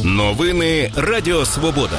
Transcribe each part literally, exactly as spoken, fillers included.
Новини Радіо Свобода.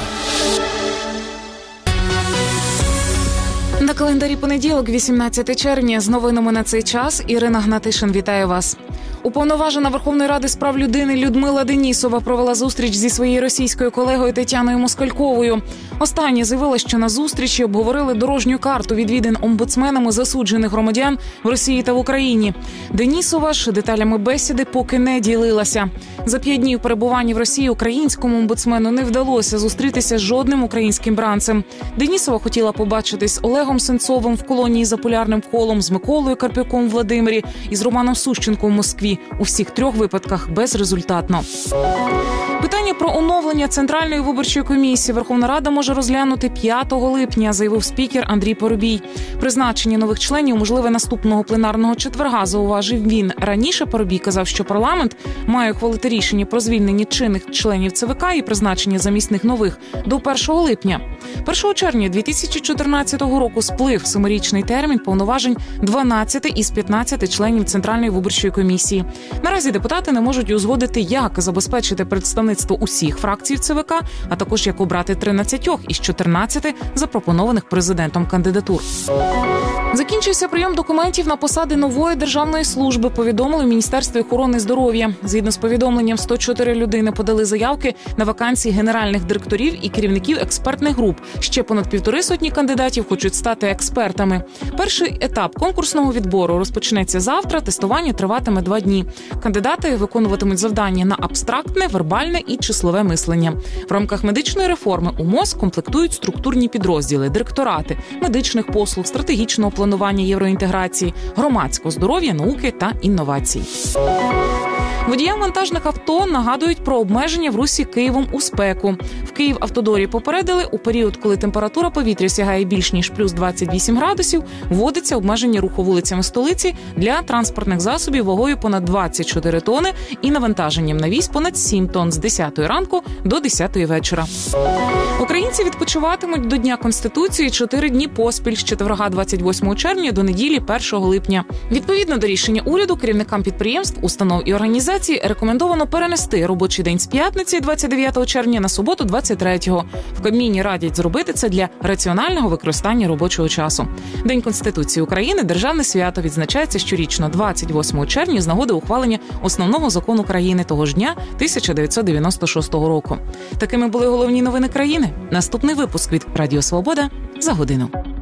На календарі понеділок, вісімнадцяте червня. З новинами на цей час Ірина Гнатишин вітає вас. Уповноважена Верховної Ради з прав людини Людмила Денісова провела зустріч зі своєю російською колегою Тетяною Москальковою. Остання заявила, що на зустрічі обговорили дорожню карту відвідин омбудсменами засуджених громадян в Росії та в Україні. Денісова ж деталями бесіди поки не ділилася. За п'ять днів перебування в Росії українському омбудсмену не вдалося зустрітися з жодним українським бранцем. Денісова хотіла побачитись з Олегом Сенцовим в колонії за Полярним колом, з Миколою Карпюком в Владимирі і з Романом Сущенком в Москві. У всіх трьох випадках безрезультатно. Питання про оновлення Центральної виборчої комісії Верховна Рада може розглянути п'ятого липня, заявив спікер Андрій Парубій. Призначення нових членів можливе наступного пленарного четверга, зауважив він. Раніше Парубій казав, що парламент має ухвалити рішення про звільнення чинних членів ЦВК і призначення замісних нових до першого липня. першого червня дві тисячі чотирнадцятого року сплив семирічний термін повноважень дванадцяти із п'ятнадцяти членів Центральної виборчої комісії. Наразі депутати не можуть узгодити, як забезпечити представництво усіх фракцій ЦВК, а також як обрати тринадцятьох із чотирнадцяти запропонованих президентом кандидатур. Закінчився прийом документів на посади нової державної служби, повідомили в Міністерстві охорони здоров'я. Згідно з повідомленням, сто чотири людини подали заявки на вакансії генеральних директорів і керівників експертних груп. Ще понад півтори сотні кандидатів хочуть стати експертами. Перший етап конкурсного відбору розпочнеться завтра, тестування триватиме два дні. Кандидати виконуватимуть завдання на абстрактне, вербальне і числове мислення. В рамках медичної реформи у МОЗ комплектують структурні підрозділи, директорати, медичних послуг, стратегічного планування євроінтеграції, громадського здоров'я, науки та інновацій. Водіям вантажних авто нагадують про обмеження в русі Києвом у спеку. В Київавтодорі попередили, у період, коли температура повітря сягає більш ніж плюс двадцять вісім градусів, вводиться обмеження руху вулицями столиці для транспортних засобів вагою понад двадцять чотири тони і навантаженням на віз понад сім тонн з десятої ранку до десятої вечора. Українці відпочиватимуть до Дня Конституції чотири дні поспіль з четверга двадцять восьмого червня до неділі першого липня. Відповідно до рішення уряду, керівникам підприємств, установ і організацій рекомендовано перенести робочий день з п'ятниці двадцять дев'ятого червня на суботу двадцять третього. В Кабміні радять зробити це для раціонального використання робочого часу. День Конституції України – державне свято, відзначається щорічно двадцять восьмого червня з нагоди ухвалення основного закону країни того ж дня тисяча дев'ятсот дев'яносто шостого року. Такими були головні новини країни. Наступний випуск від Радіо Свобода за годину.